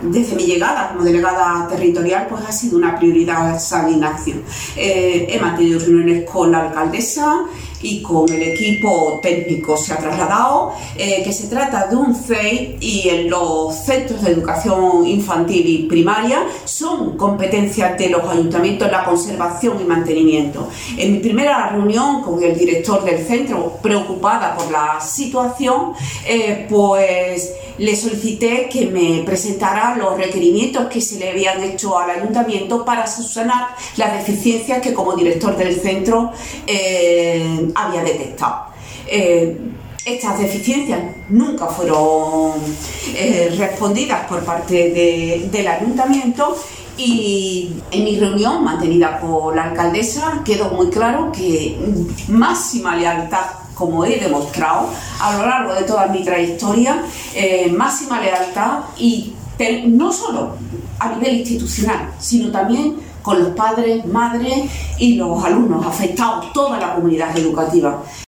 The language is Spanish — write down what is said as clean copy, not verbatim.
desde mi llegada como delegada territorial, pues ha sido una prioridad esa inacción. He mantenido reuniones con la alcaldesa y con el equipo técnico. Se ha trasladado que se trata de un CEI y en los centros de educación infantil y primaria son competencias de los ayuntamientos la conservación y mantenimiento. En mi primera reunión con el director del centro, preocupada por la situación, pues le solicité que me presentara los requerimientos que se le habían hecho al ayuntamiento para subsanar las deficiencias que como director del centro había detectado. Estas deficiencias nunca fueron respondidas por parte del ayuntamiento, y en mi reunión mantenida por la alcaldesa quedó muy claro que máxima lealtad, como he demostrado a lo largo de toda mi trayectoria, máxima lealtad, y no solo a nivel institucional, sino también con los padres, madres y los alumnos afectados, toda la comunidad educativa.